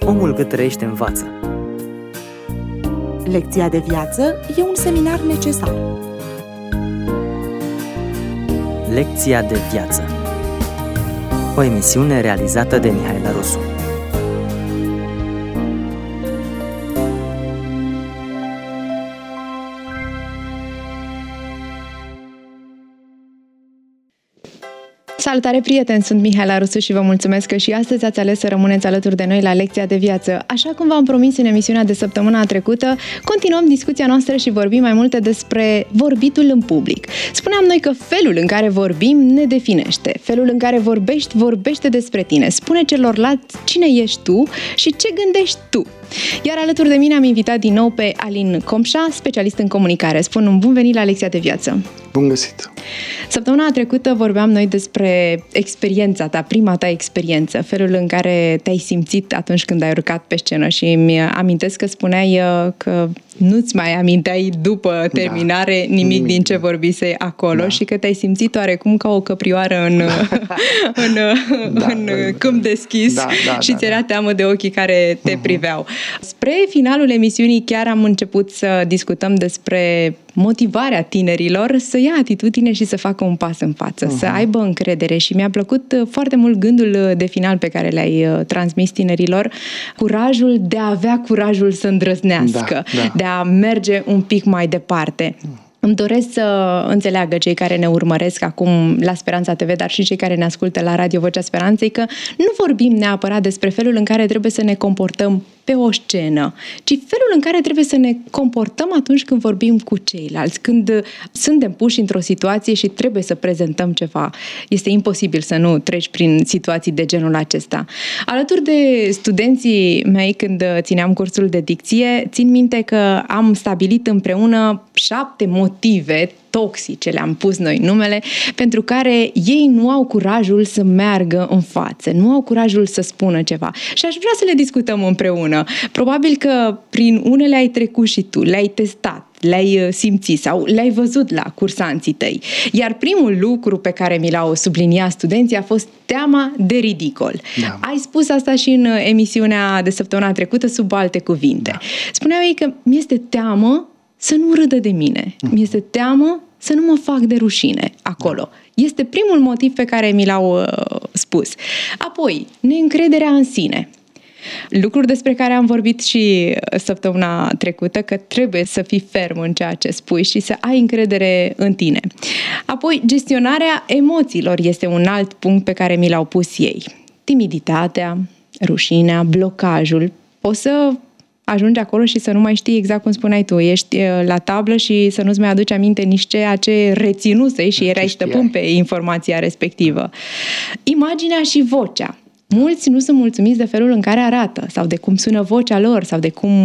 Omul cât trăiește învață. Lecția de viață e un seminar necesar. Lecția de viață. O emisiune realizată de Mihaela Rusu. Salutare, prieteni! Sunt Mihaela Rusu și vă mulțumesc că și astăzi ați ales să rămâneți alături de noi la Lecția de viață. Așa cum v-am promis în emisiunea de săptămâna trecută, continuăm discuția noastră și vorbim mai multe despre vorbitul în public. Spuneam noi că felul în care vorbim ne definește. Felul în care vorbește despre tine. Spune celorlalți cine ești tu și ce gândești tu. Iar alături de mine am invitat din nou pe Alin Comșa, specialist în comunicare. Spun un bun venit la Lecția de viață. Bun găsit! Săptămâna trecută vorbeam noi despre experiența ta, prima ta experiență, felul în care te-ai simțit atunci când ai urcat pe scenă și îmi amintesc că spuneai că nu-ți mai aminteai după terminare nimic din ce vorbise acolo și că te-ai simțit oarecum ca o căprioară în câmp deschis și ți era teamă de ochii care te priveau. Spre finalul emisiunii chiar am început să discutăm despre motivarea tinerilor să ia atitudine și să facă un pas în față, să aibă încredere și mi-a plăcut foarte mult gândul de final pe care le-ai transmis tinerilor, curajul de a avea curajul să îndrăznească, de a merge un pic mai departe. Îmi doresc să înțeleagă cei care ne urmăresc acum la Speranța TV, dar și cei care ne ascultă la Radio Vocea Speranței, că nu vorbim neapărat despre felul în care trebuie să ne comportăm pe o scenă, ci felul în care trebuie să ne comportăm atunci când vorbim cu ceilalți, când suntem puși într-o situație și trebuie să prezentăm ceva. Este imposibil să nu treci prin situații de genul acesta. Alături de studenții mei, când țineam cursul de dicție, țin minte că am stabilit împreună 7 motive toxice, le-am pus noi numele, pentru care ei nu au curajul să meargă în față, nu au curajul să spună ceva. Și aș vrea să le discutăm împreună. Probabil că prin unele ai trecut și tu, le-ai testat, le-ai simțit sau le-ai văzut la cursanții tăi. Iar primul lucru pe care mi l-au subliniat studenții a fost teama de ridicol. Ai spus asta și în emisiunea de săptămâna trecută sub alte cuvinte. Spuneau ei că mi-este teamă să nu râdă de mine. Mi-este teamă să nu mă fac de rușine acolo. Este primul motiv pe care mi l-au spus. Apoi, neîncrederea în sine. Lucruri despre care am vorbit și săptămâna trecută, că trebuie să fii ferm în ceea ce spui și să ai încredere în tine. Apoi, gestionarea emoțiilor este un alt punct pe care mi l-au pus ei. Timiditatea, rușinea, blocajul. Poți să ajungi acolo și să nu mai știi exact cum spuneai tu. Ești la tablă și să nu-ți mai aduci aminte nici ceea ce reținusei și erai stăpân pe informația respectivă. Imaginea și vocea. Mulți nu sunt mulțumiți de felul în care arată sau de cum sună vocea lor sau de cum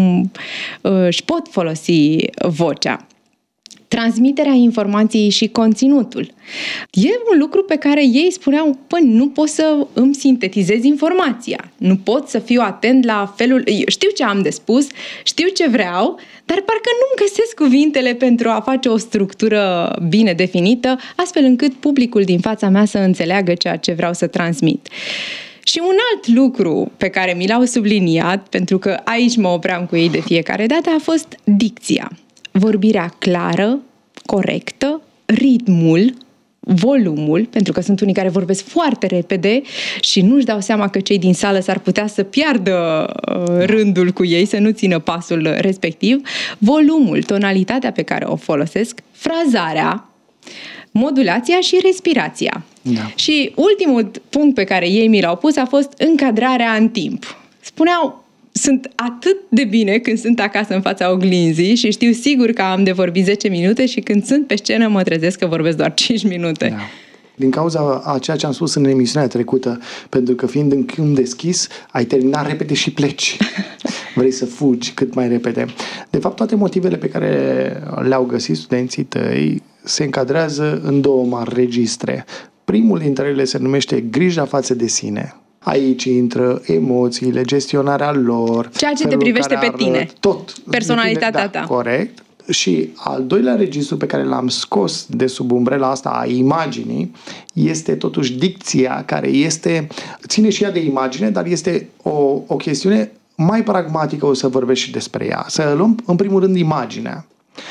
își pot folosi vocea. Transmiterea informației și conținutul. E un lucru pe care ei spuneau, nu pot să îmi sintetizez informația, nu pot să fiu atent la felul, știu ce am de spus, știu ce vreau, dar parcă nu-mi găsesc cuvintele pentru a face o structură bine definită, astfel încât publicul din fața mea să înțeleagă ceea ce vreau să transmit. Și un alt lucru pe care mi l-au subliniat, pentru că aici mă opream cu ei de fiecare dată, a fost dicția. Vorbirea clară, corectă, ritmul, volumul, pentru că sunt unii care vorbesc foarte repede și nu-și dau seama că cei din sală s-ar putea să piardă rândul cu ei, să nu țină pasul respectiv, volumul, tonalitatea pe care o folosesc, frazarea, modulația și respirația. Și ultimul punct pe care ei mi l-au pus a fost încadrarea în timp. Spuneau, sunt atât de bine când sunt acasă în fața oglinzii și știu sigur că am de vorbit 10 minute și când sunt pe scenă mă trezesc că vorbesc doar 5 minute. Din cauza a ceea ce am spus în emisiunea trecută, pentru că fiind în câmp deschis, ai terminat repede și pleci. Vrei să fugi cât mai repede. De fapt, toate motivele pe care le-au găsit studenții tăi se încadrează în 2 mari registre. Primul dintre ele se numește grija față de sine. Aici intră emoțiile, gestionarea lor. Ceea ce te privește pe tine. Tot. Personalitatea ta. Corect. Și al doilea registru pe care l-am scos de sub umbrela asta a imaginii este totuși dicția, care ține și ea de imagine, dar este o chestiune mai pragmatică o să vorbesc și despre ea. Să luăm în primul rând imaginea.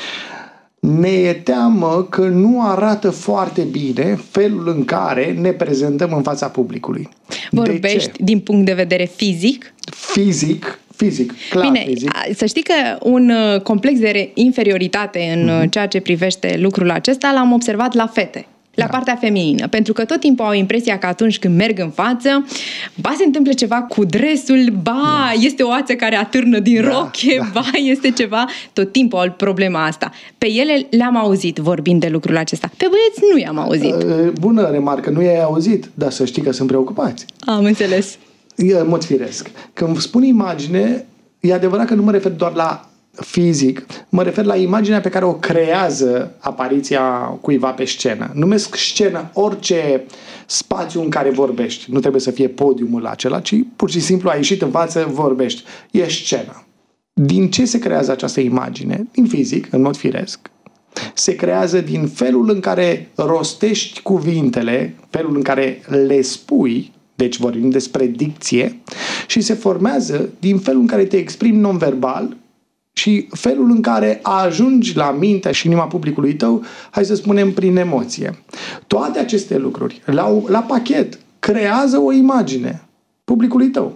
Ne e teamă că nu arată foarte bine felul în care ne prezentăm în fața publicului. Vorbești din punct de vedere fizic? Fizic, clar. Bine, fizic. Să știi că un complex de inferioritate în ceea ce privește lucrul acesta l-am observat la fete. La partea feminină, pentru că tot timpul au impresia că atunci când merg în față, se întâmplă ceva cu dresul, este o ață care atârnă din roche, este ceva, tot timpul au problema asta. Pe ele le-am auzit vorbind de lucrul acesta. Pe băieți nu i-am auzit. Bună remarcă, nu i-ai auzit, dar să știi că sunt preocupați. Am înțeles. În mod firesc. Când spun imagine, e adevărat că nu mă refer doar la fizic, mă refer la imaginea pe care o creează apariția cuiva pe scenă. Numesc scenă orice spațiu în care vorbești. Nu trebuie să fie podiumul acela, ci pur și simplu ai ieșit în față, vorbești. E scenă. Din ce se creează această imagine? Din fizic, în mod firesc. Se creează din felul în care rostești cuvintele, felul în care le spui, deci vorbim despre dicție, și se formează din felul în care te exprimi non-verbal și felul în care ajungi la mintea și inima publicului tău, hai să spunem, prin emoție. Toate aceste lucruri, la pachet, creează o imagine publicului tău.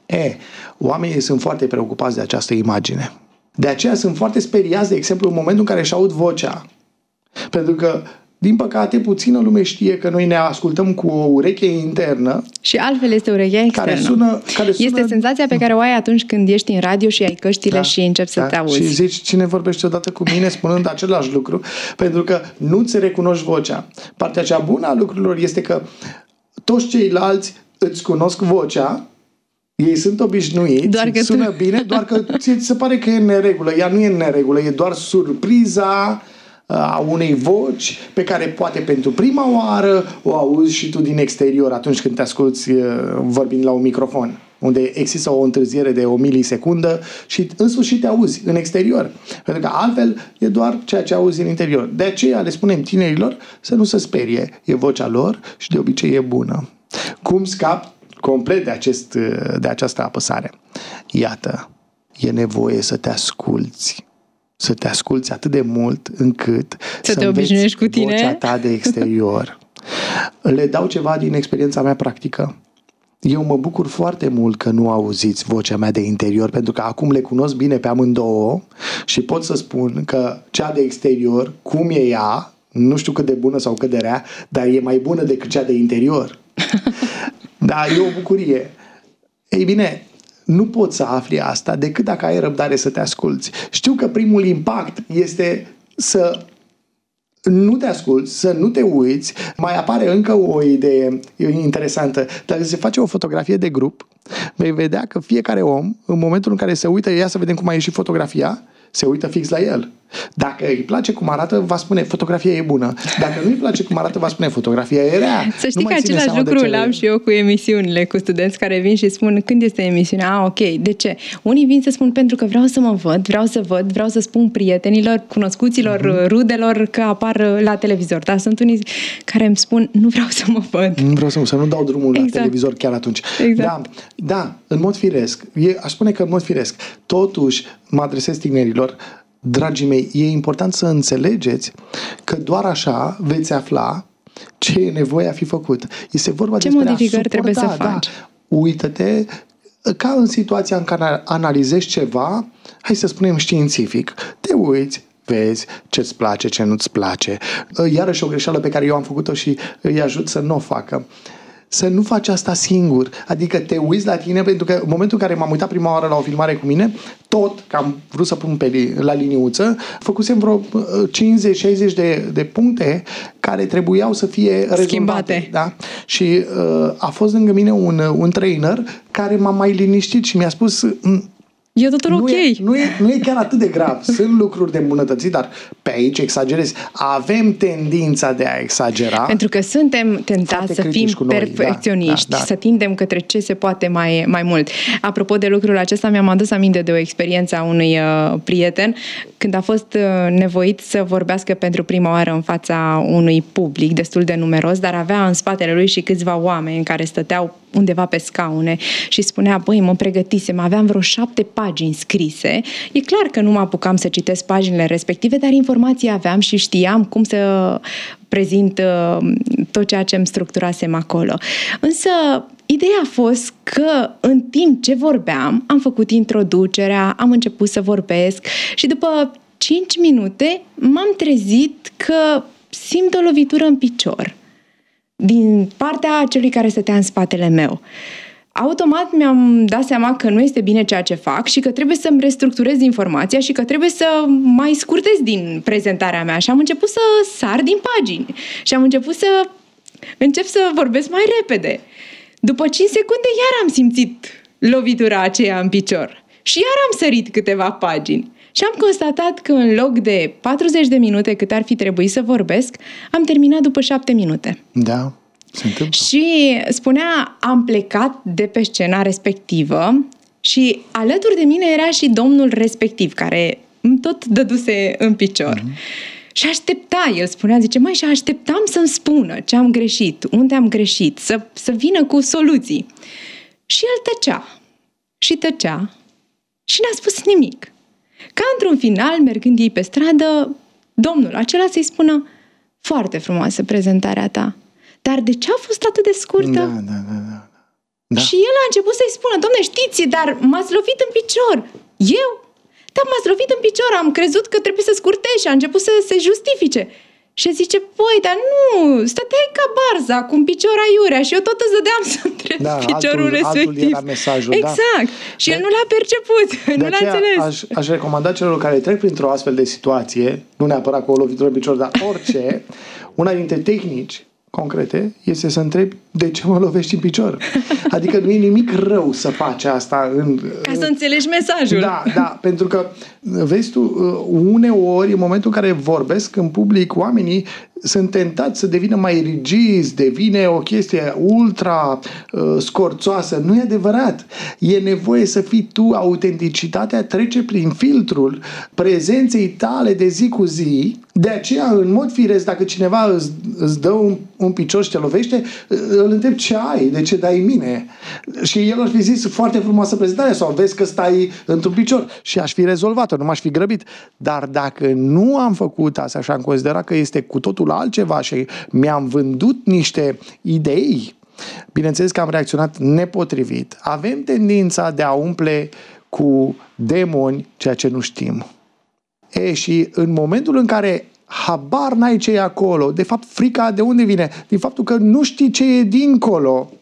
Oamenii sunt foarte preocupați de această imagine. De aceea sunt foarte speriați, de exemplu, în momentul în care își aud vocea. Pentru că, din păcate, puțină lume știe că noi ne ascultăm cu o ureche internă. Și altfel este urechea externă. Care sună... Este senzația pe care o ai atunci când ești în radio și ai căștile și începi să te auzi. Și zici, cine vorbește odată cu mine spunând același lucru, pentru că nu-ți recunoști vocea. Partea cea bună a lucrurilor este că toți ceilalți îți cunosc vocea, ei sunt obișnuiți, sună bine, doar că ți se pare că e în neregulă. Ea nu e în neregulă, e doar surpriza a unei voci pe care poate pentru prima oară o auzi și tu din exterior atunci când te asculți vorbind la un microfon, unde există o întârziere de o milisecundă și în sfârșit te auzi în exterior. Pentru că altfel e doar ceea ce auzi în interior. De aceea le spunem tinerilor să nu se sperie. E vocea lor și de obicei e bună. Cum scap complet de această apăsare? Iată, e nevoie să te asculți. Să te asculți atât de mult încât să te obișnuiești cu tine. Vocea ta de exterior. Le dau ceva din experiența mea practică. Eu mă bucur foarte mult că nu auziți vocea mea de interior, pentru că acum le cunosc bine pe amândouă și pot să spun că cea de exterior, cum e ea, nu știu cât de bună sau cât de rea, dar e mai bună decât cea de interior. Da, e o bucurie. Ei bine, nu poți să afli asta decât dacă ai răbdare să te asculți. Știu că primul impact este să nu te asculți, să nu te uiți. Mai apare încă o idee interesantă. Dacă se face o fotografie de grup, vei vedea că fiecare om, în momentul în care se uită, ia să vedem cum a ieșit fotografia, se uită fix la el. Dacă îi place cum arată, va spune fotografia e bună. Dacă nu îi place cum arată, va spune fotografia e rea. Să știi că același lucru l-am și eu cu emisiunile, cu studenți care vin și spun când este emisiunea? Ok, de ce? Unii vin să spun pentru că vreau să mă văd, vreau să spun prietenilor, cunoscuților, rudelor că apar la televizor. Dar sunt unii care îmi spun nu vreau să mă văd. Nu vreau să nu dau drumul la televizor chiar atunci. Exact. Da, în mod firesc. Aș spune că în mod firesc. Totuși, mă adresez tinerilor, dragii mei, e important să înțelegeți că doar așa veți afla ce e nevoie a fi făcut. Este vorba ce despre modificări trebuie să faci. Uită-te, ca în situația în care analizezi ceva, hai să spunem științific, te uiți, vezi ce-ți place, ce nu-ți place. Iarăși o greșeală pe care eu am făcut-o și îi ajut să nu o facă. Să nu faci asta singur. Adică te uiți la tine, pentru că în momentul în care m-am uitat prima oară la o filmare cu mine, tot, că am vrut să pun la liniuță, făcusem vreo 50-60 de puncte care trebuiau să fie rezolvate. Da? Și a fost lângă mine un trainer care m-a mai liniștit și mi-a spus... E totul ok. Nu e chiar atât de grav. Sunt lucruri de îmbunătățit, dar pe aici exagerezi. Avem tendința de a exagera. Pentru că suntem tentați să fim perfecționiști, să tindem către ce se poate mai mult. Apropo de lucrul acesta, mi-am adus aminte de o experiență a unui prieten când a fost nevoit să vorbească pentru prima oară în fața unui public destul de numeros, dar avea în spatele lui și câțiva oameni care stăteau undeva pe scaune și spunea, băi, mă pregătisem, aveam vreo 7 pagini scrise. E clar că nu mă apucam să citesc paginile respective, dar informații aveam și știam cum să prezint tot ceea ce îmi structurasem acolo. Însă, ideea a fost că în timp ce vorbeam, am făcut introducerea, am început să vorbesc și după 5 minute m-am trezit că simt o lovitură în picior din partea celui care stătea în spatele meu. Automat mi-am dat seama că nu este bine ceea ce fac și că trebuie să-mi restructurez informația și că trebuie să mai scurtez din prezentarea mea. Și am început să sar din pagini și am început să încep să vorbesc mai repede. După 5 secunde iar am simțit lovitura aceea în picior și iar am sărit câteva pagini. Și am constatat că în loc de 40 de minute cât ar fi trebuit să vorbesc, am terminat după 7 minute. Da, se întâmplă. Și spunea, am plecat de pe scena respectivă și alături de mine era și domnul respectiv, care îmi tot dăduse în picior. Și aștepta, el spunea, zice, măi, și așteptam să-mi spună ce am greșit, unde am greșit, să vină cu soluții. Și el tăcea. Și tăcea. Și n-a spus nimic. Ca într-un final, mergând ei pe stradă, domnul acela să-i spună, foarte frumoasă prezentarea ta, dar de ce a fost atât de scurtă? Da. Și el a început să-i spună, dom'le, știți, dar m-ați lovit în picior. Eu? Da, m-ați lovit în picior, am crezut că trebuie să scurtez și a început să se justifice. Și zice, păi, dar nu, stăteai ca barza cu un picior aiurea și eu tot îți dădeam să întreb piciorul respectiv. Altul era mesajul, exact. Și el nu l-a perceput, nu l-a înțeles. Aș recomanda celor care trec printr-o astfel de situație, nu neapărat cu o lovitură în picior, dar orice, una dintre tehnici concrete este să întrebi de ce mă lovești în picior. Adică nu e nimic rău să faci asta. Ca să înțelegi mesajul. Da, pentru că, vezi tu, uneori, în momentul în care vorbesc în public, oamenii sunt tentați să devină mai rigizi, devine o chestie ultra scorțoasă. Nu e adevărat. E nevoie să fii tu, autenticitatea trece prin filtrul prezenței tale de zi cu zi. De aceea, în mod firesc, dacă cineva îți dă un picior și te lovește, îl întreb ce ai, de ce dai mine? Și el ar fi zis, foarte frumoasă prezentare, sau vezi că stai într-un picior. Și aș fi rezolvat-o, nu m-aș fi grăbit. Dar dacă nu am făcut asta și am considerat că este cu totul altceva și mi-am vândut niște idei, bineînțeles că am reacționat nepotrivit. Avem tendința de a umple cu demoni ceea ce nu știm. Și în momentul în care habar n-ai ce e acolo, de fapt frica de unde vine? Din faptul că nu știi ce e dincolo.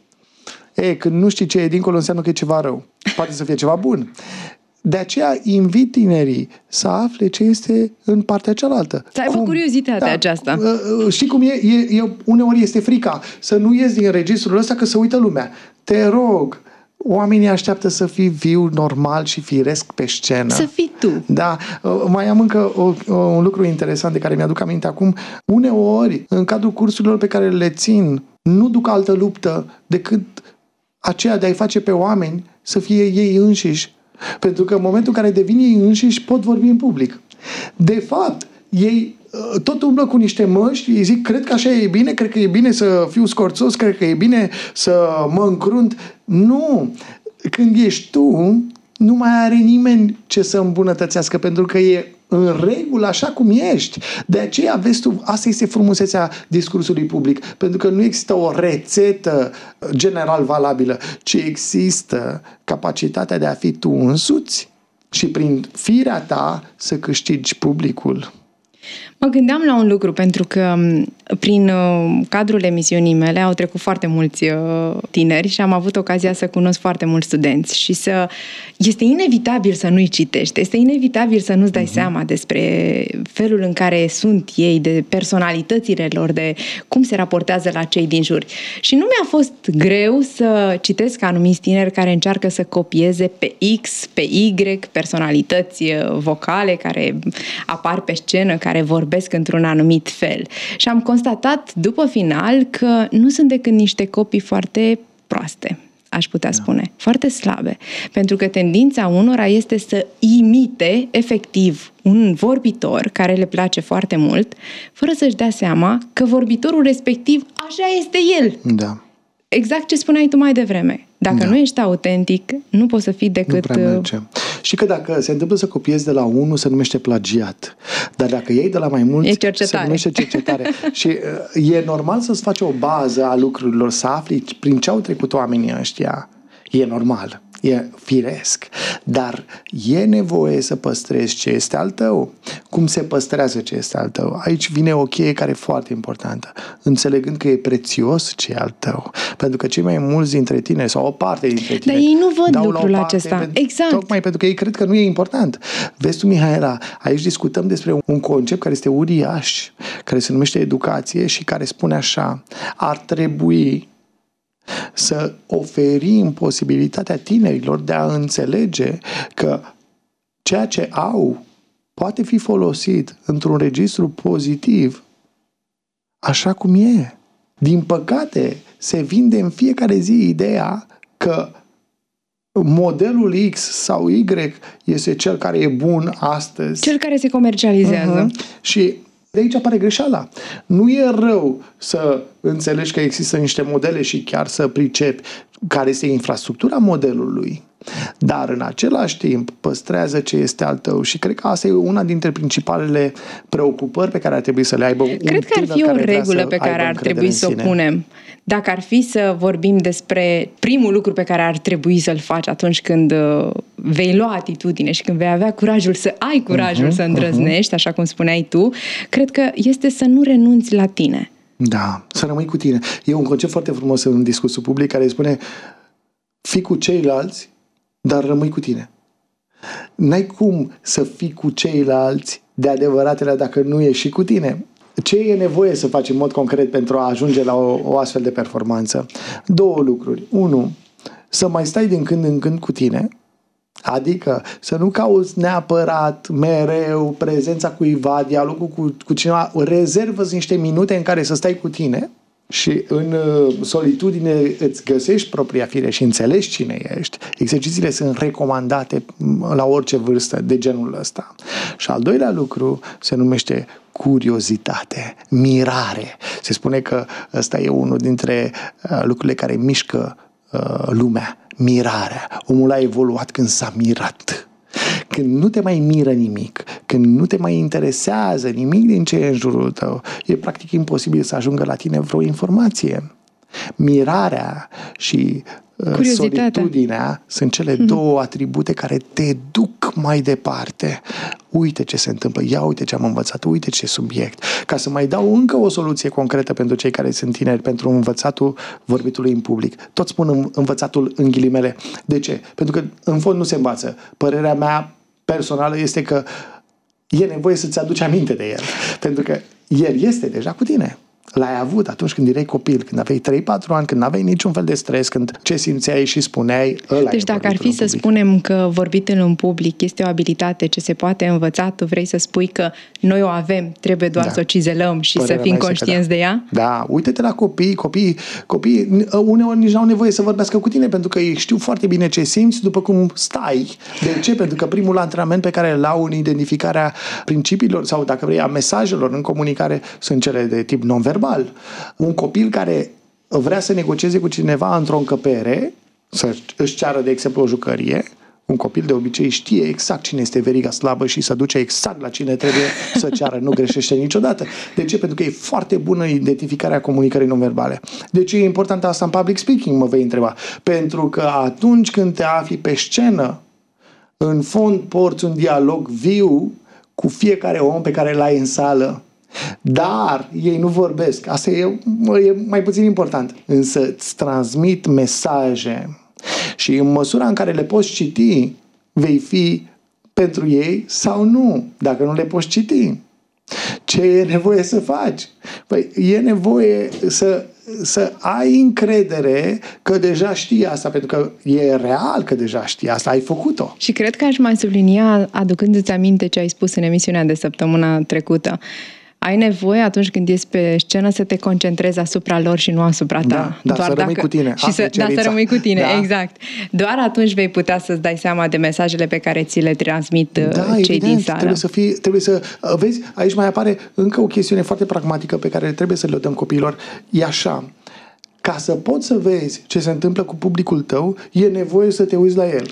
Când nu știi ce e dincolo înseamnă că e ceva rău. Poate să fie ceva bun. De aceea invit tinerii să afle ce este în partea cealaltă. Să aibă curiozitatea aceasta. Știi cum e? Uneori este frica să nu ies din registrul ăsta că se uită lumea. Te rog, oamenii așteaptă să fii viu, normal și firesc pe scenă. Să fii tu. Da. Mai am încă un lucru interesant de care mi-aduc aminte acum. Uneori, în cadrul cursurilor pe care le țin, nu duc altă luptă decât aceea de a-i face pe oameni să fie ei înșiși. Pentru că în momentul în care devin ei înșiși, pot vorbi în public. De fapt, ei tot umblă cu niște măști, îi zic, cred că așa e bine, cred că e bine să fiu scorțos, cred că e bine să mă încrunt. Nu! Când ești tu, nu mai are nimeni ce să îmbunătățească, pentru că e în regulă așa cum ești. De aceea, vezi tu, asta este frumusețea discursului public, pentru că nu există o rețetă general valabilă, ci există capacitatea de a fi tu însuți și prin firea ta să câștigi publicul. Mă gândeam la un lucru, pentru că prin cadrul emisiunii mele au trecut foarte mulți tineri și am avut ocazia să cunosc foarte mulți studenți și este inevitabil să nu-i citești, este inevitabil să nu-ți dai seama despre felul în care sunt ei, de personalitățile lor, de cum se raportează la cei din jur. Și nu mi-a fost greu să citesc anumiți tineri care încearcă să copieze pe X, pe Y, personalități vocale care apar pe scenă, care vorbesc într-un anumit fel. Și am constatat după final că nu sunt decât niște copii foarte proaste, aș putea spune, foarte slabe. Pentru că tendința unora este să imite efectiv un vorbitor care le place foarte mult, fără să-și dea seama că vorbitorul respectiv așa este el. Da. exact ce spuneai tu mai devreme. Dacă nu ești autentic, nu poți să fii decât... Nu prea merge. Și că dacă se întâmplă să copiezi de la unul, se numește plagiat. Dar dacă iei de la mai mulți, se numește cercetare. Și e normal să-ți faci o bază a lucrurilor, să afli prin ce au trecut oamenii ăștia. E normal. E firesc, dar e nevoie să păstrezi ce este al tău. Cum se păstrează ce este al tău? Aici vine o cheie care e foarte importantă. Înțelegând că e prețios ce e al tău. Pentru că cei mai mulți dintre tine, sau o parte dintre tine, dar ei nu văd lucrul acesta. Exact. Tocmai pentru că ei cred că nu e important. Vezi tu, Mihaela, aici discutăm despre un concept care este uriaș, care se numește educație și care spune așa: ar trebui să oferim posibilitatea tinerilor de a înțelege că ceea ce au poate fi folosit într-un registru pozitiv așa cum e. Din păcate, se vinde în fiecare zi ideea că modelul X sau Y este cel care e bun astăzi. Cel care se comercializează. Și de aici apare greșeala. Nu e rău să înțelegi că există niște modele și chiar să pricepi care este infrastructura modelului, dar în același timp păstrează ce este al tău și cred că asta e una dintre principalele preocupări pe care ar trebui să le aibă un tânăr. Cred că ar fi o regulă pe care ar trebui să o punem. Dacă ar fi să vorbim despre primul lucru pe care ar trebui să-l faci atunci când vei lua atitudine și când vei avea curajul să ai curajul să îndrăznești, așa cum spuneai tu, cred că este să nu renunți la tine. Da, să rămâi cu tine. E un concept foarte frumos în discursul public care spune: fii cu ceilalți, dar rămâi cu tine. N-ai cum să fii cu ceilalți de adevăratele dacă nu ești și cu tine. Ce e nevoie să faci în mod concret pentru a ajunge la o astfel de performanță? Două lucruri. Unu, să mai stai din când în când cu tine, adică să nu cauți neapărat mereu prezența cuiva, dialogul cu cineva, rezervă-ți niște minute în care să stai cu tine și în solitudine îți găsești propria fire și înțelegi cine ești. Exercițiile sunt recomandate la orice vârstă de genul ăsta. Și al doilea lucru se numește curiozitate, mirare. Se spune că ăsta e unul dintre lucrurile care mișcă lumea. Mirarea. Omul a evoluat când s-a mirat. Când nu te mai miră nimic, când nu te mai interesează nimic din ce e în jurul tău, e practic imposibil să ajungă la tine vreo informație. Mirarea și solitudinea sunt cele două atribute care te duc mai departe. Uite ce se întâmplă, ia uite ce am învățat, uite ce subiect. Ca să mai dau încă o soluție concretă pentru cei care sunt tineri, pentru învățatul vorbitului în public. Toți spun învățatul în ghilimele. De ce? Pentru că în fond nu se învață. Părerea mea personală este că e nevoie să-ți aduci aminte de el. Pentru că el este deja cu tine. L-ai avut atunci când erai copil, când aveai 3-4 ani, când n-aveai niciun fel de stres, când ce simțeai și spuneai, ăla. Deci dacă ar fi să spunem că vorbitul în public este o abilitate ce se poate învăța, tu vrei să spui că noi o avem, trebuie doar să o cizelăm și să fim conștienți de ea? Da, uite-te la copii. Copiii uneori nici n-au nevoie să vorbească cu tine, pentru că ei știu foarte bine ce simți după cum stai. De ce? Pentru că primul antrenament pe care îl au în identificarea principiilor sau, dacă vrei, a mesajelor în comunicare sunt cele de tip non-verbal. Un copil care vrea să negocieze cu cineva într-o încăpere, să își ceară, de exemplu, o jucărie, un copil de obicei știe exact cine este veriga slabă și se duce exact la cine trebuie să ceară, nu greșește niciodată. De ce? Pentru că e foarte bună identificarea comunicării non-verbale. De ce e important asta în public speaking, mă vei întreba? Pentru că atunci când te afli pe scenă, în fond porți un dialog viu cu fiecare om pe care l-ai în sală. Dar ei nu vorbesc. Asta e mai puțin important. Însă îți transmit mesaje. Și în măsura în care le poți citi, vei fi pentru ei sau nu, dacă nu le poți citi. Ce e nevoie să faci? Păi e nevoie să ai încredere că deja știi asta, pentru că e real că deja știi asta, ai făcut-o. Și cred că aș mai sublinia, aducându-ți aminte ce ai spus în emisiunea de săptămâna trecută, ai nevoie atunci când ești pe scenă să te concentrezi asupra lor și nu asupra ta. Da, să rămâi cu tine. Și să rămâi cu tine, exact. Doar atunci vei putea să-ți dai seama de mesajele pe care ți le transmit cei din sală. Trebuie să vezi, aici mai apare încă o chestiune foarte pragmatică pe care trebuie să le dăm copiilor. E așa, Ca să poți să vezi ce se întâmplă cu publicul tău, e nevoie să te uiți la el.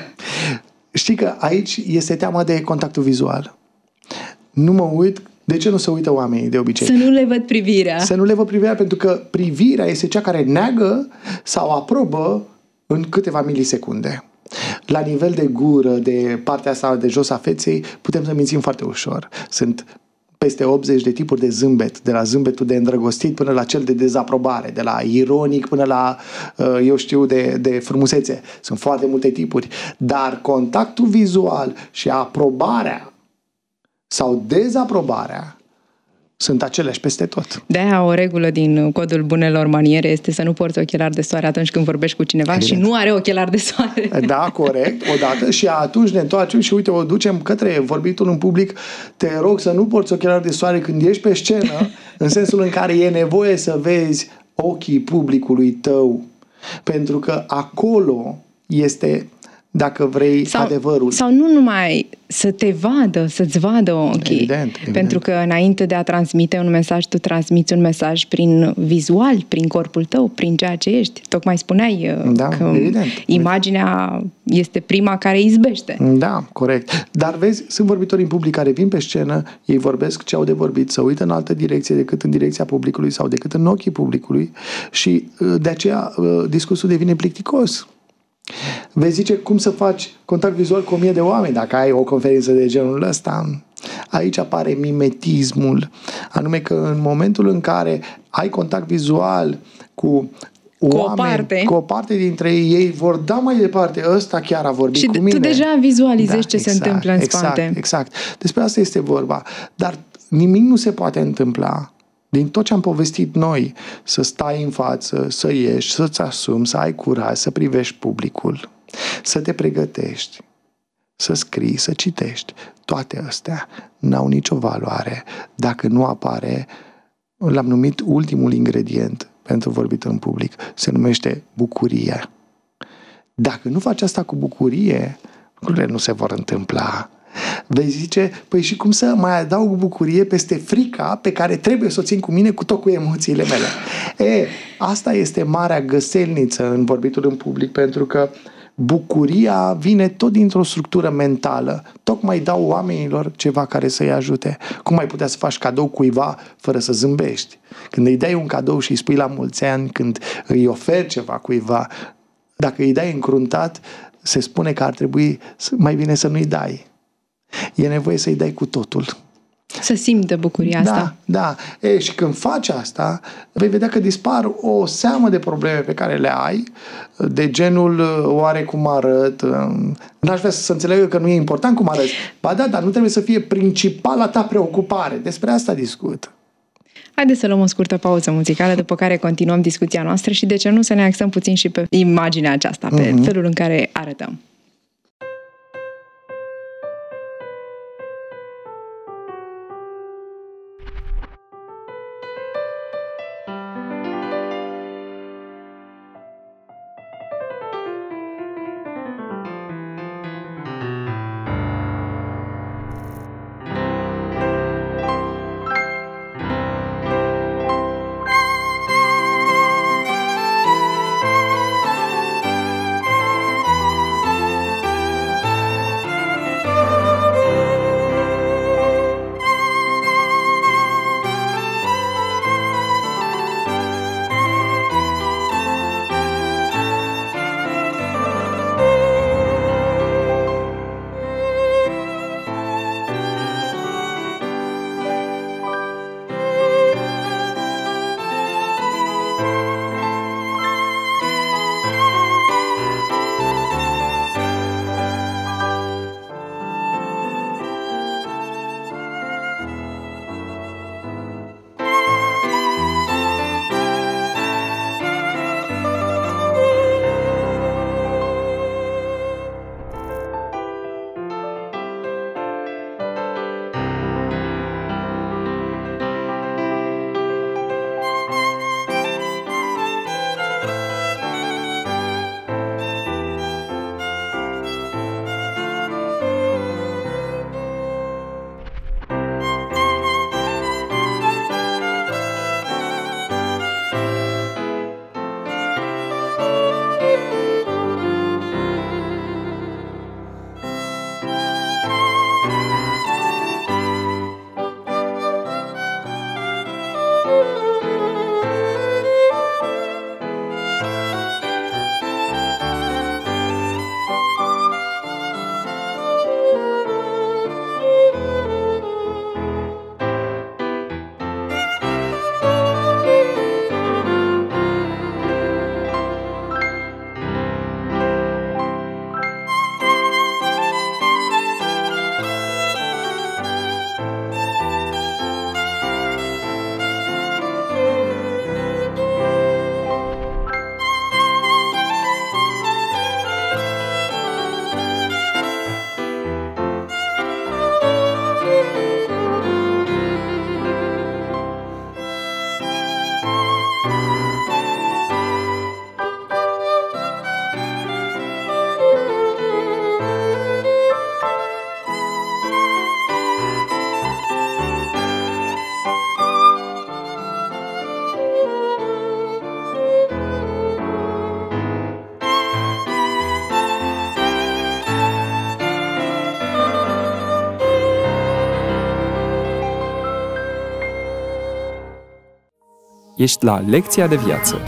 Știi că aici este teama de contactul vizual. Nu mă uit. De ce nu se uită oamenii de obicei? Să nu le văd privirea. Să nu le văd privirea, pentru că privirea este cea care neagă sau aprobă în câteva milisecunde. La nivel de gură, de partea asta de jos a feței, putem să mințim foarte ușor. Sunt peste 80 de tipuri de zâmbet, de la zâmbetul de îndrăgostit până la cel de dezaprobare, de la ironic până la, eu știu, de frumusețe. Sunt foarte multe tipuri. Dar contactul vizual și aprobarea sau dezaprobarea sunt aceleași peste tot. De-aia o regulă din codul bunelor maniere este să nu porți ochelari de soare atunci când vorbești cu cineva. Evident. Și nu are ochelari de soare. Da, corect, odată. Și atunci ne întoarcem și uite, o ducem către vorbitul în public. Te rog să nu porți ochelari de soare când ești pe scenă, în sensul în care e nevoie să vezi ochii publicului tău. Pentru că acolo este, dacă vrei, adevărul. Sau nu numai să te vadă, să-ți vadă ochii. Evident. Pentru că înainte de a transmite un mesaj, tu transmiți un mesaj prin vizual, prin corpul tău, prin ceea ce ești. Tocmai spuneai că imaginea este prima care izbește. Da, corect. Dar vezi, sunt vorbitori în public care vin pe scenă, ei vorbesc ce au de vorbit, să uită în altă direcție decât în direcția publicului sau decât în ochii publicului și de aceea discursul devine plicticos. Vei zice cum să faci contact vizual cu 1000 de oameni dacă ai o conferință de genul ăsta. Aici apare mimetismul, anume că în momentul în care ai contact vizual cu oameni, cu o parte dintre ei vor da mai departe, ăsta chiar a vorbit și cu mine. Și tu deja vizualizezi ce se întâmplă în spate. Exact. Despre asta este vorba. Dar nimic nu se poate întâmpla din tot ce am povestit noi, să stai în față, să ieși, să-ți asumi, să ai curaj, să privești publicul, să te pregătești, să scrii, să citești. Toate astea n-au nicio valoare dacă nu apare, l-am numit ultimul ingredient pentru vorbit în public, se numește bucurie. Dacă nu faci asta cu bucurie, lucrurile nu se vor întâmpla. Vei zice, păi și cum să mai adaug bucurie peste frica pe care trebuie să o țin cu mine tot cu emoțiile mele? Asta este marea găselniță în vorbitul în public, pentru că bucuria vine tot dintr-o structură mentală. Tocmai dau oamenilor ceva care să-i ajute. Cum ai putea să faci cadou cuiva fără să zâmbești? Când îi dai un cadou și îi spui la mulți ani, când îi oferi ceva cuiva, dacă îi dai încruntat, se spune că ar trebui mai bine să nu-i dai. E nevoie să-i dai cu totul. Să simtă bucuria asta. Da. Și când faci asta, vei vedea că dispar o seamă de probleme pe care le ai, de genul oare cum arăt, n-aș vrea să înțelegă că nu e important cum arăți. Ba da, dar nu trebuie să fie principala ta preocupare. Despre asta discut. Haideți să luăm o scurtă pauză muzicală, după care continuăm discuția noastră și de ce nu să ne axăm puțin și pe imaginea aceasta, pe felul în care arătăm. Ești la Lecția de Viață.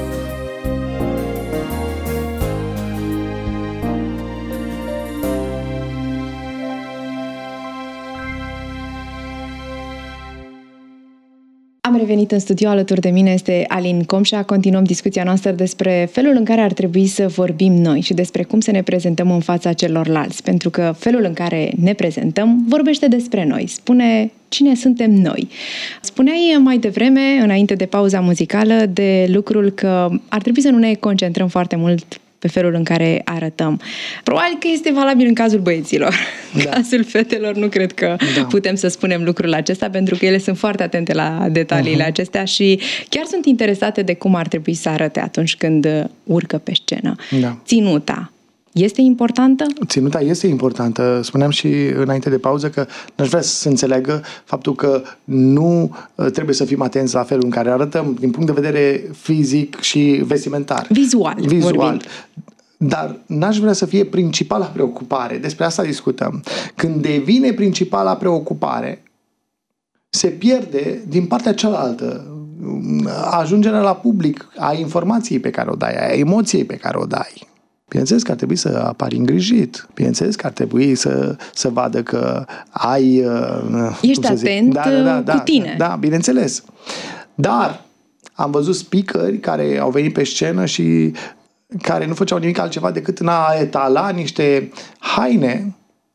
Am revenit în studio, alături de mine este Alin Comșa. Continuăm discuția noastră despre felul în care ar trebui să vorbim noi și despre cum să ne prezentăm în fața celorlalți, pentru că felul în care ne prezentăm vorbește despre noi, spune cine suntem noi. Spuneai mai devreme, înainte de pauza muzicală, de lucrul că ar trebui să nu ne concentrăm foarte mult pe felul în care arătăm. Probabil că este valabil în cazul băieților. În cazul fetelor nu cred că putem să spunem lucrul acesta, pentru că ele sunt foarte atente la detaliile acestea și chiar sunt interesate de cum ar trebui să arate atunci când urcă pe scenă. Ținuta este importantă? Ținuta este importantă. Spuneam și înainte de pauză că n-aș vrea să înțeleagă faptul că nu trebuie să fim atenți la felul în care arătăm din punct de vedere fizic și vestimentar. Vizual. Dar n-aș vrea să fie principala preocupare. Despre asta discutăm. Când devine principala preocupare, se pierde din partea cealaltă ajungerea la public a informației pe care o dai, a emoției pe care o dai. Bineînțeles că ar trebui să apari îngrijit. Bineînțeles că ar trebui să vadă că ai... Ești atent cu tine. Da, bineînțeles. Dar am văzut speakeri care au venit pe scenă și care nu făceau nimic altceva decât în a etala niște haine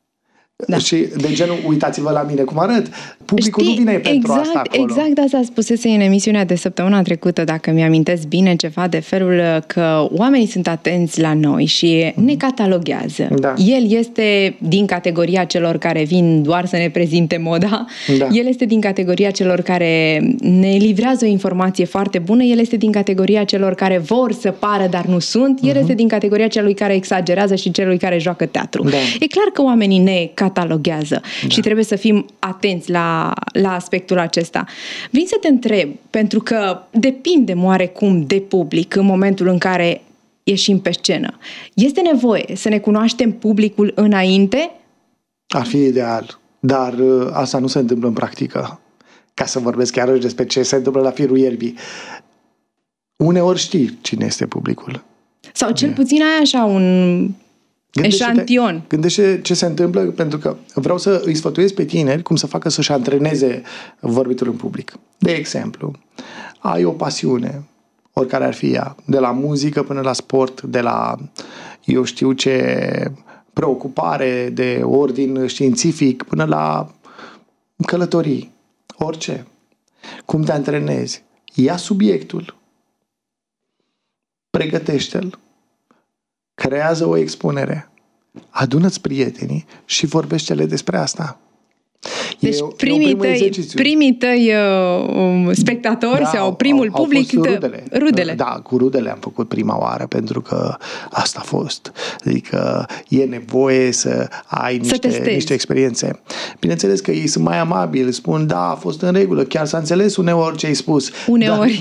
și de genul, uitați-vă la mine cum arăt. Publicul nu vine pentru asta acolo. Exact asta spusese în emisiunea de săptămâna trecută, dacă mi-amintesc bine, ceva de felul că oamenii sunt atenți la noi și ne cataloghează. El este din categoria celor care vin doar să ne prezinte moda. El este din categoria celor care ne livrează o informație foarte bună. El este din categoria celor care vor să pară, dar nu sunt. El este din categoria celui care exagerează și celui care joacă teatru. E clar că oamenii ne cataloghează și trebuie să fim atenți la aspectul acesta. Vin să te întreb, pentru că depindem oarecum de public în momentul în care ieșim pe scenă. Este nevoie să ne cunoaștem publicul înainte? Ar fi ideal, dar asta nu se întâmplă în practică. Ca să vorbesc chiar despre ce se întâmplă la firul ierbii. Uneori știi cine este publicul. Sau cel puțin ai așa un... eșantion. Gândește ce se întâmplă, pentru că vreau să îi sfătuiesc pe tineri cum să facă să-și antreneze vorbitul în public. De exemplu, ai o pasiune, oricare ar fi ea, de la muzică până la sport, de la, eu știu ce, preocupare de ordin științific până la călătorii, orice. Cum te antrenezi? Ia subiectul, pregătește-l, creează o expunere, adună-ți prietenii și vorbește-le despre asta. Deci primii tăi spectatori sau primul public, rudele. Da, cu rudele am făcut prima oară, pentru că asta a fost. Adică e nevoie să ai niște experiențe. Bineînțeles că ei sunt mai amabili, spun, da, a fost în regulă, chiar s-a înțeles uneori ce ai spus. Uneori.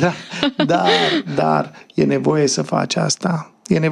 Dar e nevoie să faci asta.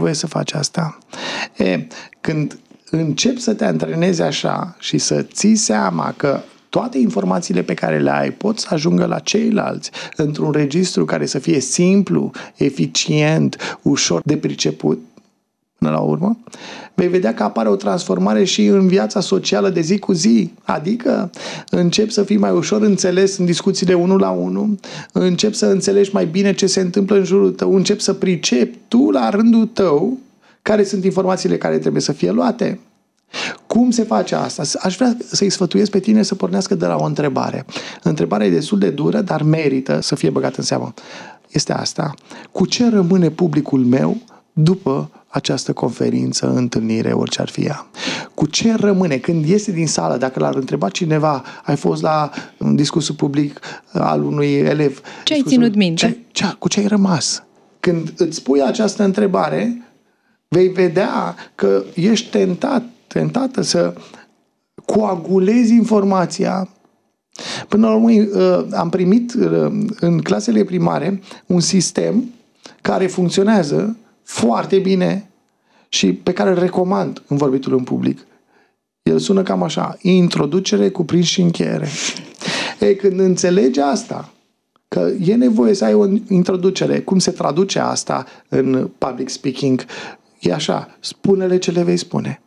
Când începi să te antrenezi așa și să ții seama că toate informațiile pe care le ai pot să ajungă la ceilalți într-un registru care să fie simplu, eficient, ușor de priceput, până la urmă, vei vedea că apare o transformare și în viața socială de zi cu zi. Adică începi să fii mai ușor înțeles în discuțiile 1 la 1, începi să înțelegi mai bine ce se întâmplă în jurul tău, începi să pricepi tu la rândul tău care sunt informațiile care trebuie să fie luate. Cum se face asta? Aș vrea să-i sfătuiesc pe tine să pornească de la o întrebare. Întrebarea e destul de dură, dar merită să fie băgată în seamă. Este asta. Cu ce rămâne publicul meu după această conferință, întâlnire, orice ar fi ea? Cu ce rămâne? Când iese din sală, dacă l-ar întreba cineva, ai fost la un discursul public al unui elev. Ce ai ținut minte? Cu ce ai rămas? Când îți pui această întrebare, vei vedea că ești tentată să coagulezi informația. Până la urmă, am primit în clasele primare un sistem care funcționează foarte bine și pe care îl recomand în vorbitul în public. El sună cam așa: introducere, cuprins și încheiere. Când înțelegi asta, că e nevoie să ai o introducere. Cum se traduce asta în public speaking? E așa, spune-le ce le vei spune.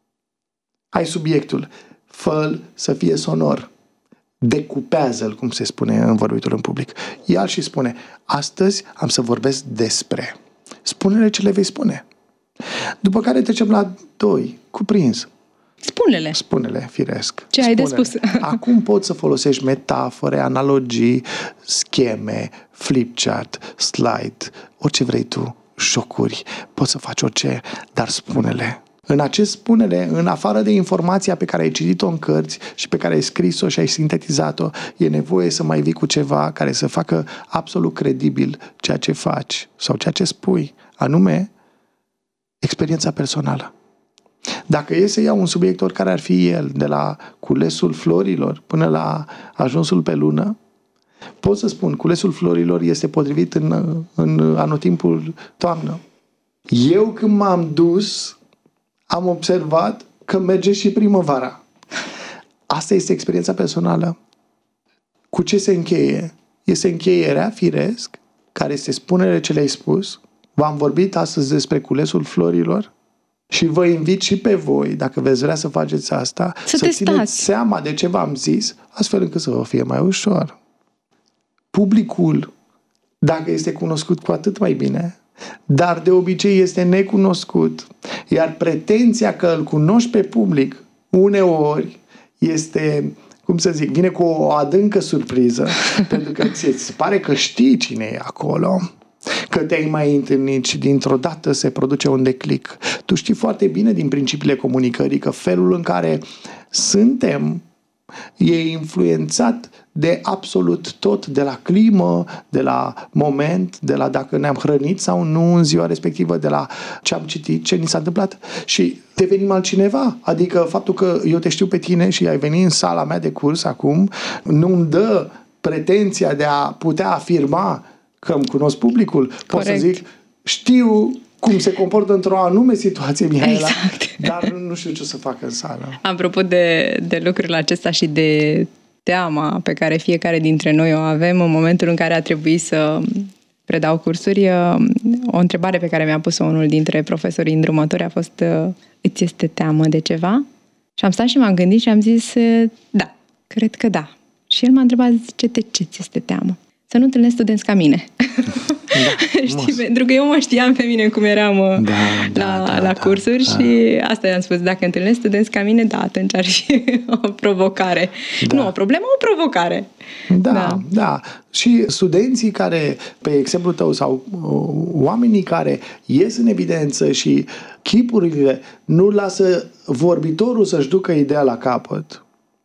Ai subiectul, fă-l să fie sonor. Decupează-l, cum se spune în vorbitul în public. Ia și spune, astăzi am să vorbesc despre. Spune-le ce le vei spune. După care trecem la 2, cuprins. Spune-le. Spune-le, firesc. Ce ai de spus? Acum poți să folosești metafore, analogii, scheme, flipchart, slide, orice vrei tu, jocuri. Poți să faci orice, dar spune-le. În acest spune-le, în afară de informația pe care ai citit-o în cărți și pe care ai scris-o și ai sintetizat-o, e nevoie să mai vii cu ceva care să facă absolut credibil ceea ce faci sau ceea ce spui, anume experiența personală. Dacă e să iau un subiect oricare ar fi el, de la culesul florilor până la ajunsul pe lună, pot să spun, culesul florilor este potrivit în anotimpul toamnă. Eu când m-am dus, am observat că merge și primăvara. Asta este experiența personală. Cu ce se încheie? Este încheierea, firesc, care este spune-le ce le-ai spus. V-am vorbit astăzi despre culesul florilor și vă invit și pe voi, dacă veți vrea să faceți asta, să țineți seama de ce v-am zis, astfel încât să vă fie mai ușor. Publicul, dacă este cunoscut, cu atât mai bine, dar de obicei este necunoscut, iar pretenția că îl cunoști pe public uneori este, cum să zic, vine cu o adâncă surpriză, pentru că ți pare că știi cine e acolo, că te-ai mai întâlnit și dintr-o dată se produce un declic. Tu știi foarte bine din principiile comunicării că felul în care suntem e influențat de absolut tot, de la climă, de la moment, de la dacă ne-am hrănit sau nu în ziua respectivă, de la ce am citit, ce ni s-a întâmplat. Și devenim altcineva. Adică faptul că eu te știu pe tine și ai venit în sala mea de curs acum nu-mi dă pretenția de a putea afirma că îmi cunosc publicul. Pot să zic, știu cum se comportă într-o anume situație, Mihaela, exact. Dar nu știu ce să fac în sală. Apropo de lucrul acesta și de teama pe care fiecare dintre noi o avem în momentul în care a trebuit să predau cursuri, o întrebare pe care mi-a pus-o unul dintre profesorii îndrumători a fost: îți este teamă de ceva? Și am stat și m-am gândit și am zis da, cred că da. Și el m-a întrebat, zice, de ce ți este teamă? Să nu întâlnesc studenți ca mine. Da, știi, pentru că eu mă știam pe mine cum eram la cursuri și asta i-am spus. Dacă întâlnesc studenți ca mine, da, atunci ar fi o provocare. Da. Nu o problemă, o provocare. Da. Și studenții care, pe exemplu tău, sau oamenii care ies în evidență și chipurile nu lasă vorbitorul să-și ducă ideea la capăt,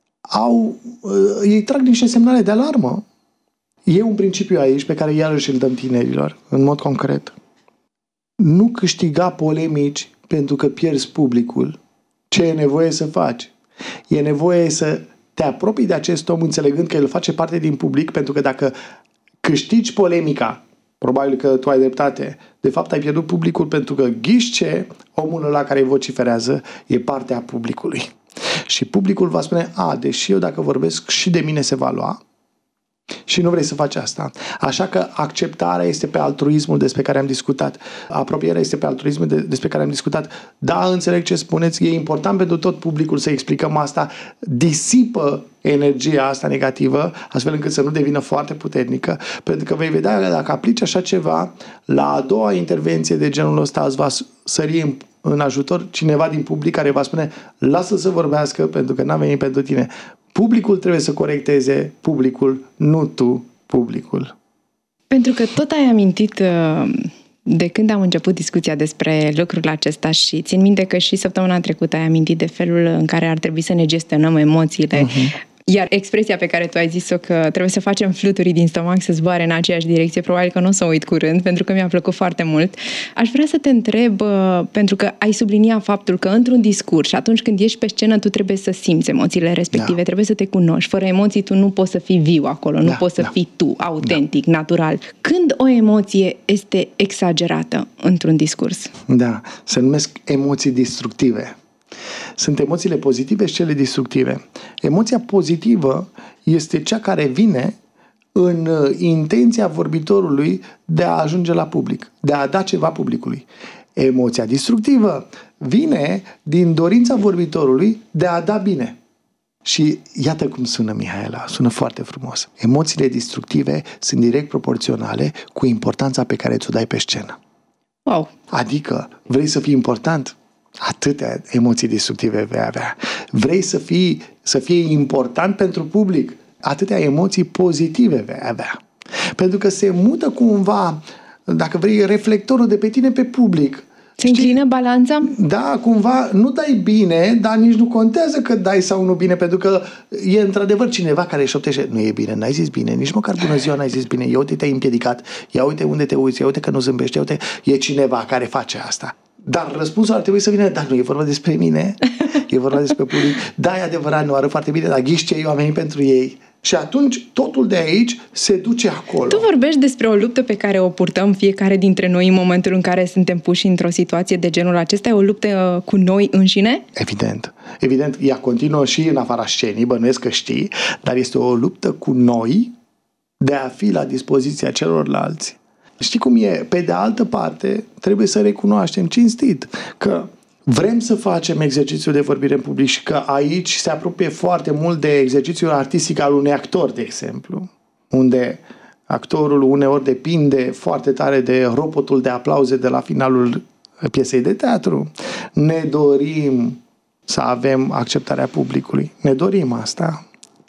ei trag niște semnale de alarmă. E un principiu aici pe care iarăși îl dăm tinerilor, în mod concret. Nu câștiga polemici pentru că pierzi publicul. Ce e nevoie să faci? E nevoie să te apropii de acest om înțelegând că el face parte din public, pentru că dacă câștigi polemica, probabil că tu ai dreptate, de fapt ai pierdut publicul, pentru că ghișce, omul ăla care îi vociferează e partea publicului. Și publicul va spune, deși eu dacă vorbesc și de mine se va lua, și nu vrei să faci asta. Așa că acceptarea este pe altruismul despre care am discutat. Apropierea este pe altruismul despre care am discutat. Da, înțeleg ce spuneți. E important pentru tot publicul să explicăm asta. Disipă energia asta negativă, astfel încât să nu devină foarte puternică. Pentru că vei vedea că dacă aplici așa ceva, la a doua intervenție de genul ăsta îți va sări în ajutor cineva din public care va spune, lasă să vorbească pentru că n-a venit pentru tine. Publicul trebuie să corecteze publicul, nu tu publicul. Pentru că tot ai amintit de când am început discuția despre lucrul acesta și țin minte că și săptămâna trecută ai amintit de felul în care ar trebui să ne gestionăm emoțiile. Iar expresia pe care tu ai zis-o că trebuie să facem fluturii din stomac să zboare în aceeași direcție, probabil că nu o să o uit curând, pentru că mi-a plăcut foarte mult. Aș vrea să te întreb, pentru că ai subliniat faptul că într-un discurs și atunci când ești pe scenă, tu trebuie să simți emoțiile respective, trebuie să te cunoști. Fără emoții tu nu poți să fii viu acolo, nu poți să fii tu, autentic, natural. Când o emoție este exagerată într-un discurs? Se numesc emoții destructive. Sunt emoțiile pozitive și cele destructive. Emoția pozitivă este cea care vine în intenția vorbitorului de a ajunge la public, de a da ceva publicului. Emoția distructivă vine din dorința vorbitorului de a da bine. Și iată cum sună, Mihaela, sună foarte frumos. Emoțiile distructive sunt direct proporționale cu importanța pe care ți-o dai pe scenă. Wow! Adică, vrei să fii important? Atâtea emoții destructive vei avea. Vrei să fie important pentru public? Atâtea emoții pozitive vei avea. Pentru că se mută cumva, dacă vrei, reflectorul de pe tine pe public. Se înclină balanța? Da, cumva nu dai bine, dar nici nu contează că dai sau nu bine, pentru că e într-adevăr cineva care șoptește, nu e bine, n-ai zis bine, nici măcar bună ziua n-ai zis bine, ia uite te-ai împiedicat, ia uite unde te uiți, ia uite că nu zâmbești, ia uite, e cineva care face asta. Dar răspunsul ar trebui să vină, dar nu e vorba despre mine, e vorba despre public, da, e adevărat, nu arăt foarte bine, dar ghiși ce eu am venit pentru ei. Și atunci totul de aici se duce acolo. Tu vorbești despre o luptă pe care o purtăm fiecare dintre noi în momentul în care suntem puși într-o situație de genul acesta. E o luptă cu noi înșine? Evident. Evident, ea continuă și în afara scenii, bănuiesc că știi, dar este o luptă cu noi de a fi la dispoziția celorlalți. Știi cum e? Pe de altă parte, trebuie să recunoaștem cinstit că vrem să facem exercițiul de vorbire în public și că aici se apropie foarte mult de exercițiul artistic al unui actor, de exemplu, unde actorul uneori depinde foarte tare de ropotul de aplauze de la finalul piesei de teatru. Ne dorim să avem acceptarea publicului. Ne dorim asta.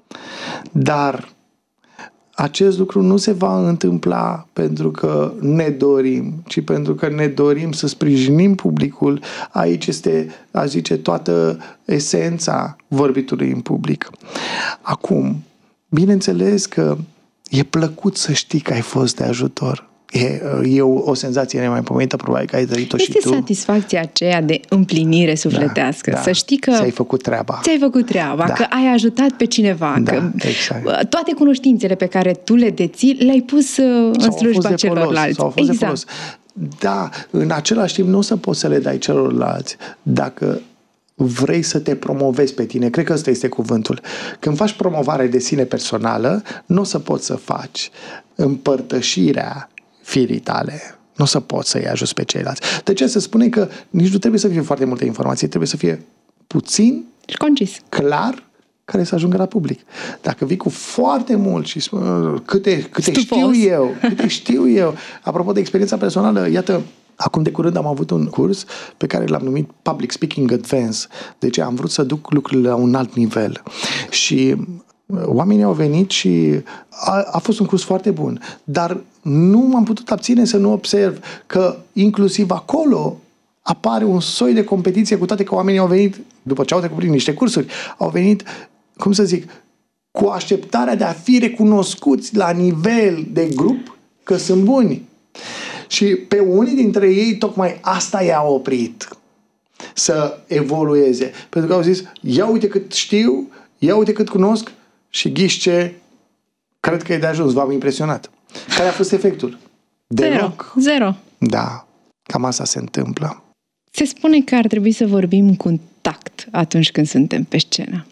Dar acest lucru nu se va întâmpla pentru că ne dorim, ci pentru că ne dorim să sprijinim publicul. Aici este, aș zice, toată esența vorbitului în public. Acum, bineînțeles că e plăcut să știi că ai fost de ajutor. E o senzație nemaipomenită, probabil că ai trăit-o și tu. Este satisfacția aceea de împlinire sufletească. Da, să știi că ți-ai făcut treaba. Da. Că ai ajutat pe cineva. Da, că exact. Toate cunoștințele pe care tu le deții le-ai pus în slujba celorlalți. Sau au fost de folos. Da, în același timp nu o să poți să le dai celorlalți dacă vrei să te promovezi pe tine. Cred că ăsta este cuvântul. Când faci promovare de sine personală, nu o să poți să faci împărtășirea firii tale. Nu o să poți să-i ajuți pe ceilalți. De ce se spune că nici nu trebuie să fie foarte multe informații, trebuie să fie puțin și concis, clar, care să ajungă la public. Dacă vii cu foarte mult și spui câte știu eu, apropo de experiența personală, iată, acum de curând am avut un curs pe care l-am numit Public Speaking Advance. Deci am vrut să duc lucrurile la un alt nivel. Și oamenii au venit și a fost un curs foarte bun. Dar nu m-am putut abține să nu observ că inclusiv acolo apare un soi de competiție, cu toate că oamenii au venit, după ce au trecut prin niște cursuri, au venit, cum să zic, cu așteptarea de a fi recunoscuți la nivel de grup că sunt buni. Și pe unii dintre ei tocmai asta i-a oprit să evolueze. Pentru că au zis, ia uite cât știu, ia uite cât cunosc și ghiși ce, cred că e de ajuns, v-am impresionat. Care a fost efectul? Zero. Da, cam asta se întâmplă. Se spune că ar trebui să vorbim cu tact atunci când suntem pe scenă.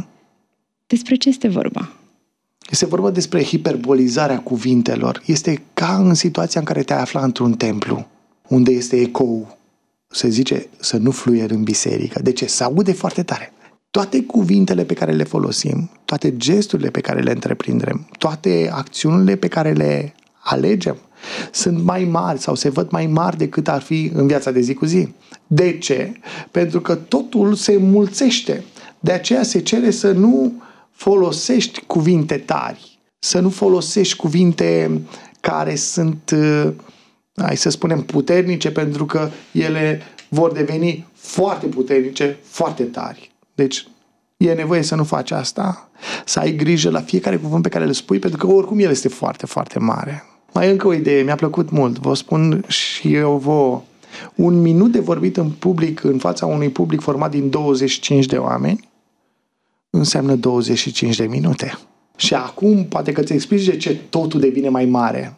Despre ce este vorba? Este vorba despre hiperbolizarea cuvintelor. Este ca în situația în care te afla într-un templu, unde este ecou. Se zice să nu fluier în biserică. De ce? Se aude foarte tare. Toate cuvintele pe care le folosim, toate gesturile pe care le întreprindem, toate acțiunile pe care le alegem, sunt mai mari sau se văd mai mari decât ar fi în viața de zi cu zi. De ce? Pentru că totul se înmulțește. De aceea se cere să nu folosești cuvinte tari, să nu folosești cuvinte care sunt, hai să spunem, puternice, pentru că ele vor deveni foarte puternice, foarte tari. Deci e nevoie să nu faci asta, să ai grijă la fiecare cuvânt pe care îl spui, pentru că oricum el este foarte, foarte mare. Mai încă o idee, mi-a plăcut mult, vă spun și eu vouă. 1 minut de vorbit în public, în fața unui public format din 25 de oameni, înseamnă 25 de minute. Și acum poate că îți explici de ce totul devine mai mare.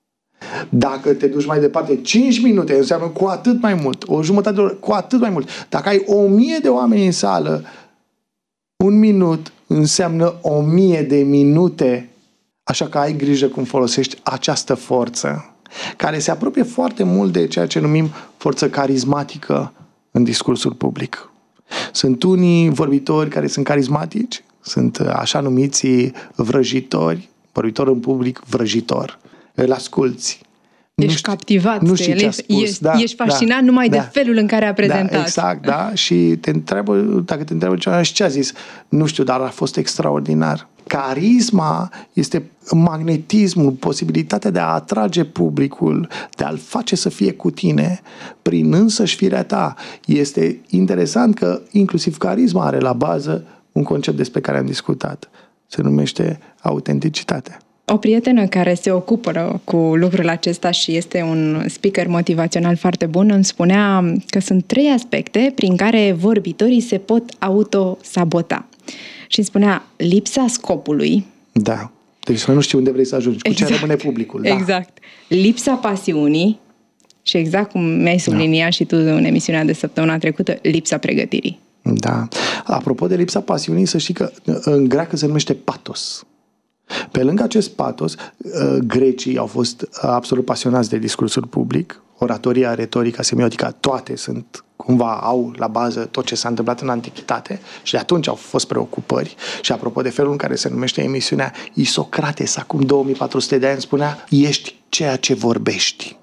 Dacă te duci mai departe, 5 minute înseamnă cu atât mai mult, o jumătate de oră cu atât mai mult. Dacă ai 1000 de oameni în sală, 1 minut înseamnă 1000 de minute Așa că ai grijă cum folosești această forță, care se apropie foarte mult de ceea ce numim forță carismatică în discursul public. Sunt unii vorbitori care sunt carismatici, sunt așa numiții vrăjitori, vorbitor în public vrăjitor. Îl asculți. Ești captivat de el, ești fascinat numai de felul în care a prezentat. Da, exact, da. Și dacă te întreabă ceva, și ce a zis? Nu știu, dar a fost extraordinar. Carisma este magnetismul, posibilitatea de a atrage publicul, de a-l face să fie cu tine prin însăși firea ta. Este interesant că inclusiv carisma are la bază un concept despre care am discutat. Se numește autenticitate. O prietenă care se ocupă cu lucrul acesta și este un speaker motivațional foarte bun îmi spunea că sunt 3 aspecte prin care vorbitorii se pot autosabota. Și îmi spunea lipsa scopului. Da. Deci să nu știi unde vrei să ajungi, cu ce rămâne publicul. Da. Exact. Lipsa pasiunii și exact cum mi-ai subliniat și tu în emisiunea de săptămâna trecută, lipsa pregătirii. Da. Apropo de lipsa pasiunii, să știi că în greacă se numește patos. Pe lângă acest patos, grecii au fost absolut pasionați de discursul public, oratoria, retorica, semiotica, toate sunt cumva au la bază tot ce s-a întâmplat în antichitate și de atunci au fost preocupări. Și apropo de felul în care se numește emisiunea, Isocrates, acum 2400 de ani, spunea, ești ceea ce vorbești.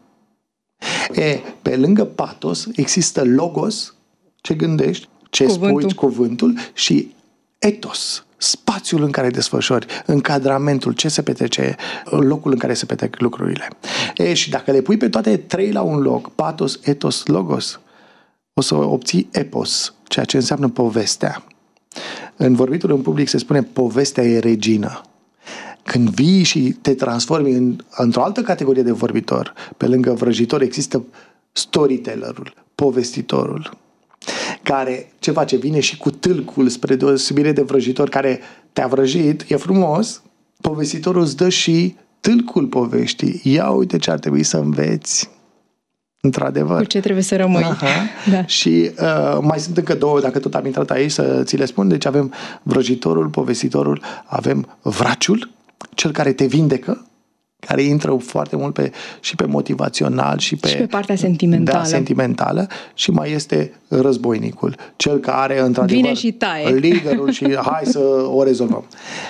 Pe lângă patos există logos, ce gândești, ce spui, cuvântul, și etos, spațiul în care desfășori, încadramentul, ce se petrece, locul în care se petrec lucrurile. Și dacă le pui pe toate 3 la un loc, patos, etos, logos, o să obții epos, ceea ce înseamnă povestea. În vorbitul în public se spune povestea e regină. Când vii și te transformi într-o altă categorie de vorbitor, pe lângă vrăjitor există storytellerul, povestitorul, care ce face? Vine și cu tâlcul, spre deosebire de vrăjitor care te-a vrăjit, e frumos, povestitorul îți dă și tâlcul poveștii. Ia uite ce ar trebui să înveți. Într-adevăr. Cu ce trebuie să rămâi. Da. Și mai sunt încă 2, dacă tot am intrat aici, să ți le spun. Deci avem vrăjitorul, povestitorul, avem vraciul, cel care te vindecă, care intră foarte mult și pe motivațional și pe partea sentimentală. Da, sentimentală, și mai este războinicul, cel care într-adevăr vine și taie. Liderul și hai să o rezolvăm.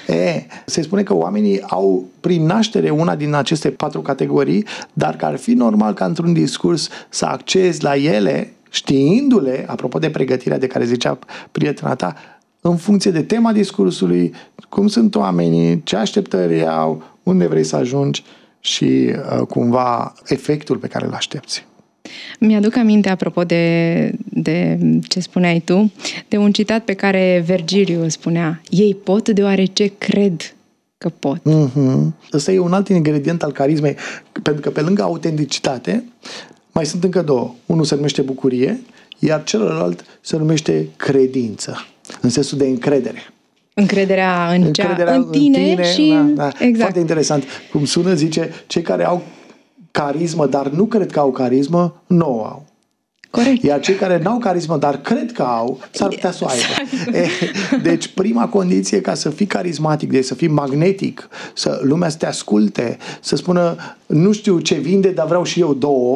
Se spune că oamenii au prin naștere una din aceste 4 categorii, dar că ar fi normal ca într-un discurs să accezi la ele, știindu-le, apropo de pregătirea de care zicea prietena ta, în funcție de tema discursului, cum sunt oamenii, ce așteptări au, unde vrei să ajungi și cumva efectul pe care îl aștepți. Mi-aduc aminte, apropo de ce spuneai tu, de un citat pe care Vergiliu spunea: ei pot deoarece cred că pot. Ăsta e un alt ingredient al carismei, pentru că pe lângă autenticitate mai sunt încă 2. Unul se numește bucurie, iar celălalt se numește credință, în sensul de încredere. Încrederea în tine și... Da. Exact. Foarte interesant. Cum sună, zice, cei care au carismă, dar nu cred că au carismă, nu o au. Corect. Iar cei care n-au carismă, dar cred că au, s-ar putea să o aibă. Deci prima condiție ca să fii carismatic, deci să fii magnetic, să lumea să te asculte, să spună, nu știu ce vinde, dar vreau și eu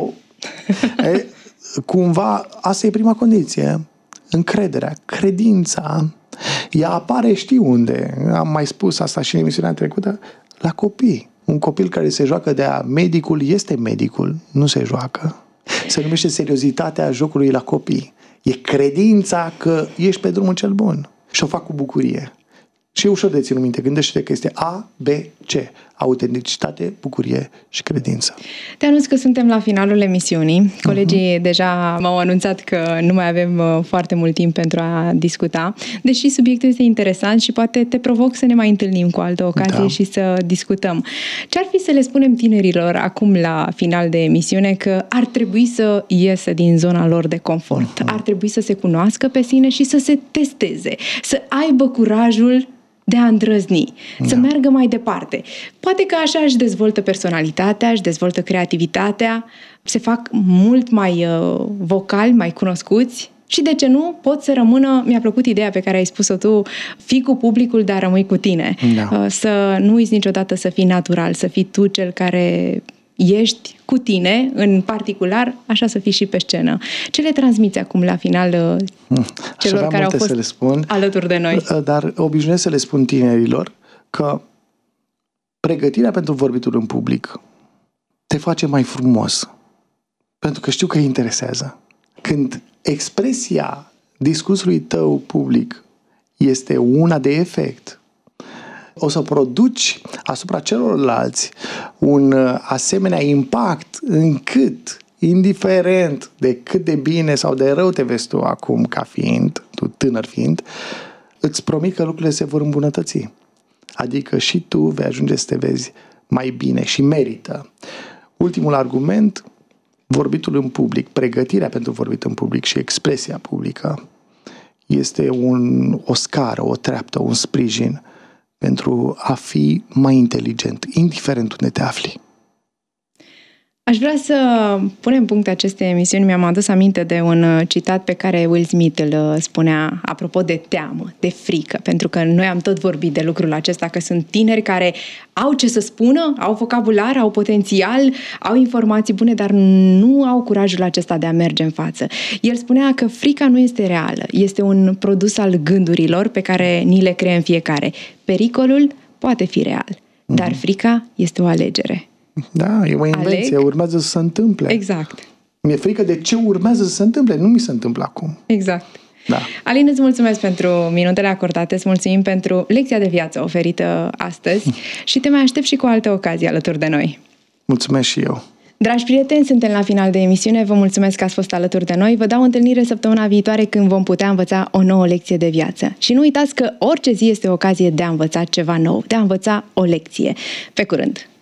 2. Cumva, asta e prima condiție. Încrederea, credința. Ea apare, știi unde? Am mai spus asta și în emisiunea trecută, la copii. Un copil care se joacă de-aia, medicul este medicul, nu se joacă. Se numește seriozitatea jocului la copii. E credința că ești pe drumul cel bun. Și o fac cu bucurie. Și e ușor de ținut minte. Gândește-te că este A, B, C. Autenticitate, bucurie și credință. Te anunț că suntem la finalul emisiunii. Colegii deja m-au anunțat că nu mai avem foarte mult timp pentru a discuta, deși subiectul este interesant și poate te provoc să ne mai întâlnim cu altă ocazie și să discutăm. Ce-ar fi să le spunem tinerilor acum la final de emisiune? Că ar trebui să iasă din zona lor de confort. Ar trebui să se cunoască pe sine și să se testeze. Să aibă curajul de a îndrăzni, să meargă mai departe. Poate că așa își dezvoltă personalitatea, își dezvoltă creativitatea, se fac mult mai vocali, mai cunoscuți și de ce nu, pot să rămână, mi-a plăcut ideea pe care ai spus-o tu, fii cu publicul, dar rămâi cu tine. Da. Să nu uiți niciodată să fii natural, să fii tu cel care ești cu tine, în particular, așa să fii și pe scenă. Ce le transmiți acum la final celor care au fost alături de noi? Dar obișnuiesc să le spun tinerilor că pregătirea pentru vorbitul în public te face mai frumos, pentru că știu că îi interesează. Când expresia discursului tău public este una de efect, o să produci asupra celorlalți un asemenea impact încât, indiferent de cât de bine sau de rău te vezi tu acum ca fiind, tu tânăr fiind, îți promit că lucrurile se vor îmbunătăți. Adică și tu vei ajunge să te vezi mai bine și merită. Ultimul argument, vorbitul în public, pregătirea pentru vorbit în public și expresia publică este o scară, o treaptă, un sprijin pentru a fi mai inteligent, indiferent unde te afli. Aș vrea să punem punct acestei emisiuni. Mi-am adus aminte de un citat pe care Will Smith îl spunea apropo de teamă, de frică, pentru că noi am tot vorbit de lucrul acesta, că sunt tineri care au ce să spună, au vocabular, au potențial, au informații bune, dar nu au curajul acesta de a merge în față. El spunea că frica nu este reală, este un produs al gândurilor pe care ni le creăm fiecare. Pericolul poate fi real, dar frica este o alegere. Da, e o invenție, urmează să se întâmple. Exact. Mi-e frică de ce urmează să se întâmple, nu mi se întâmplă acum. Exact. Da. Alin, îți mulțumesc pentru minutele acordate, îți mulțumim pentru lecția de viață oferită astăzi și te mai aștept și cu alte ocazii alături de noi. Mulțumesc și eu. Dragi prieteni, suntem la final de emisiune, vă mulțumesc că ați fost alături de noi, vă dau întâlnire săptămâna viitoare când vom putea învăța o nouă lecție de viață. Și nu uitați că orice zi este o ocazie de a învăța ceva nou, de a învăța o lecție. Pe curând!